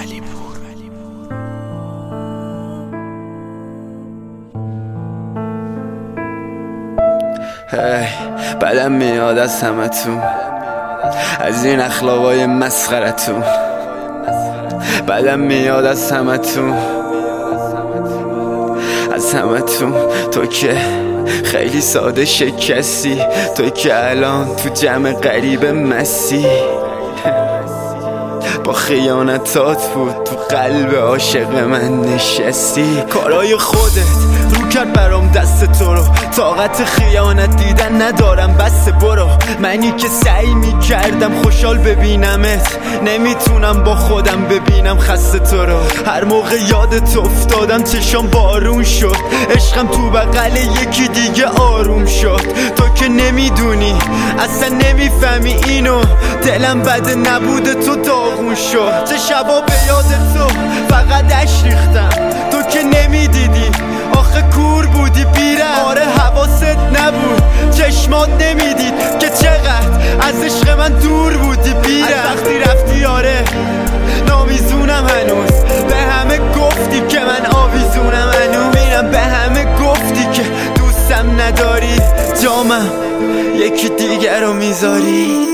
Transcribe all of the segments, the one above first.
بدم میاد از همتون، از این اخلاقای مسخرتون. بدم میاد از همتون، از همتون. تو که خیلی ساده شکستی، تو که الان تو جمع غریب مسی با خیانتات بود تو قلب عاشق من نشستی. کارای خودت رو کرد برام دست تو رو، طاقت خیانت دیدن ندارم بس برو. منی که سعی میکردم خوشحال ببینمت، نمیتونم با خودم ببینم خسته تو رو. هر موقع یادت افتادم چشام بارون شد، عشقم تو بغل یکی دیگه آروم شد. تو که نمیدونی اصلا نمیفهمی اینو، دلم بده نبوده تو داغون شد. چه شبا به یاد تو فقط اش ریختم، تو که نمیدیدی آخه کور بودی بیره. آره حواست نبود، چشمات نمیدید که چقدر از عشق من دور بودی بیره. از وقتی رفتی آره نامیزونم هنوز، به همه گفتی که من آویزونم هنوز. میرم به همه گفتی که دوستم نداری، جامم یکی دیگر رو میذاری.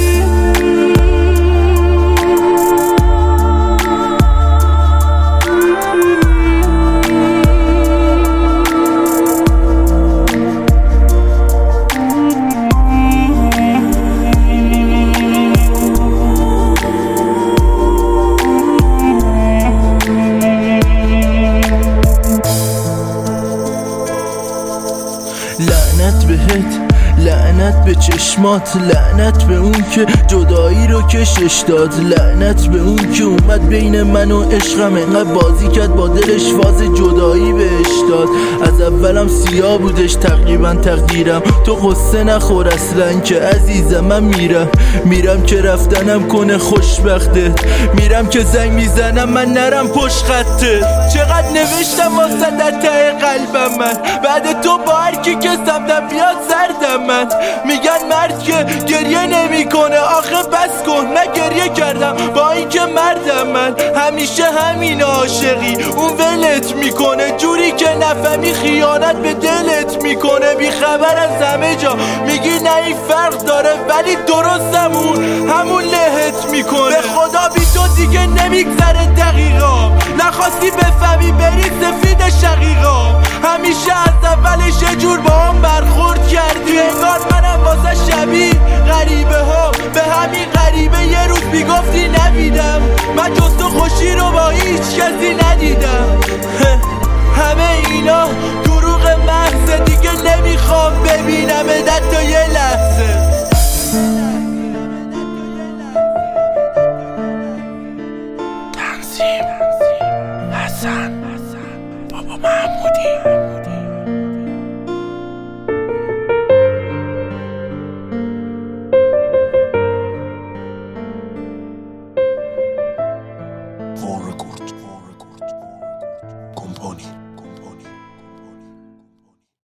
لعنت بهت، لعنت به چشمات، لعنت به اون که جدایی رو کشش داد، لعنت به اون که اومد بین من و عشقم انقدر بازی کرد با دلش، فاز جدایی بهش داد. از اولم سیاه بودش تقریبا تقدیرم، تو قصه نخور اصلا که عزیزم. من میرم که رفتنم کنه خوشبختت، میرم که زنگ میزنم من نرم پشت خطت. چقدر نوشتم واسه در ته قلبم من، بعد تو با هر کی که سمتم بیاد سردم من. میگن مرد که گریه نمیکنه، آخه بس کن من گریه کردم با این که مردم من. همیشه همین عاشقی اون ولت میکنه، جوری که نفهمی خیانت به دلت میکنه. بیخبر از همه جا میگی نه این فرق داره، ولی درست همون لهت میکنه. به خدا بی تو دیگه نمیگذره دقیقا، نخواستی بفهمی بری سفید شقیقا. همیشه از اولش یه جور با هم برخورد